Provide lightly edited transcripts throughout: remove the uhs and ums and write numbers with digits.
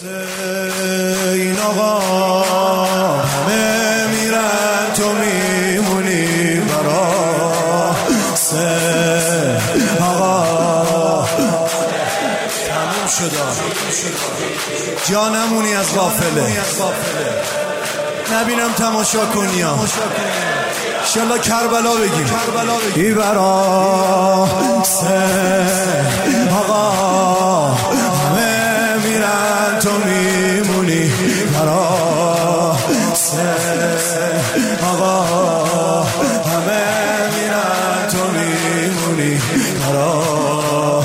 حسین آقا همه میرن تو میمونی برا حسین آقا تموم شد جا نمونی از غافله نبینم تماشا کنی انشالله کربلا بگیم ای برا حسین آقا همه میرن تو میمونی برا حسین آقا همه میرن تو میمونی برا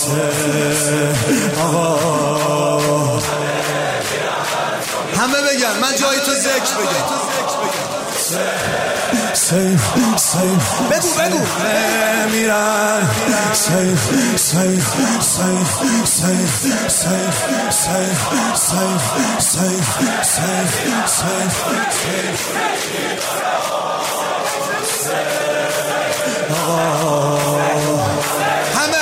حسین آقا همه بگن من جای تو ذکر بگم سیف بگو میرن سیف همه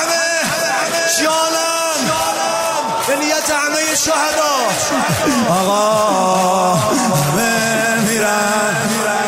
جانم به نیت همه شهدا آقا همه میرن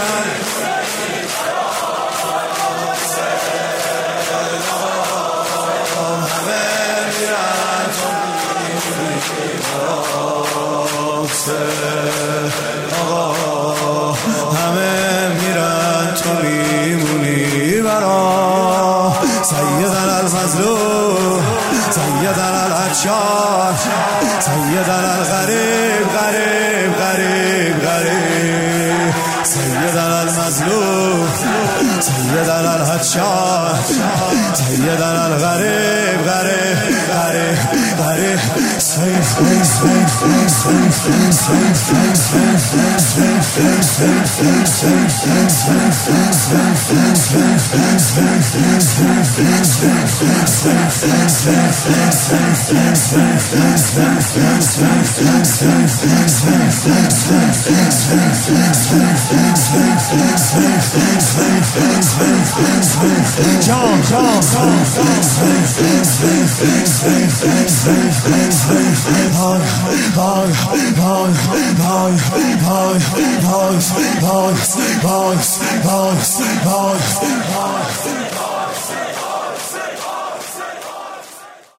آقا همه میرن تو میمونی برا سیدنا المظلوم سیدنا العطشان سیدنا الغریب غریب سیدنا المظلوم سیدنا العطشان سیدنا الغریب غریب Boys.